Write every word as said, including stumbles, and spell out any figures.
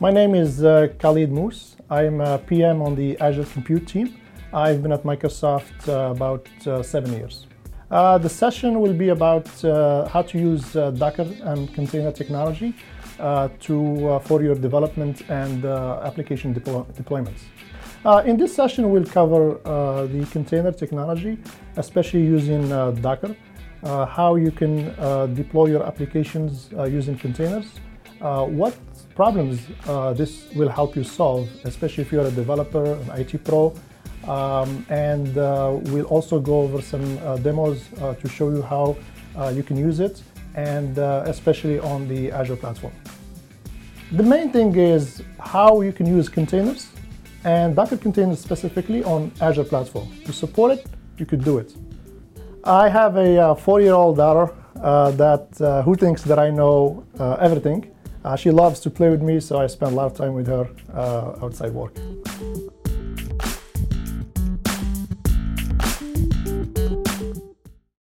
My name is uh, Khalid Mous. I'm a P M on the Azure Compute team. I've been at Microsoft uh, about uh, seven years. Uh, the session will be about uh, how to use uh, Docker and container technology uh, to, uh, for your development and uh, application deploy deployments. Uh, in this session, we'll cover uh, the container technology, especially using uh, Docker, uh, how you can uh, deploy your applications uh, using containers, uh, what problems uh, this will help you solve, especially if you're a developer, an I T pro, um, and uh, we'll also go over some uh, demos uh, to show you how uh, you can use it, and uh, especially on the Azure platform. The main thing is how you can use containers, and Docker containers specifically on Azure platform. To support it, you could do it. I have a uh, four-year-old daughter uh, that uh, who thinks that I know uh, everything. Uh, she loves to play with me, so I spend a lot of time with her uh, outside work.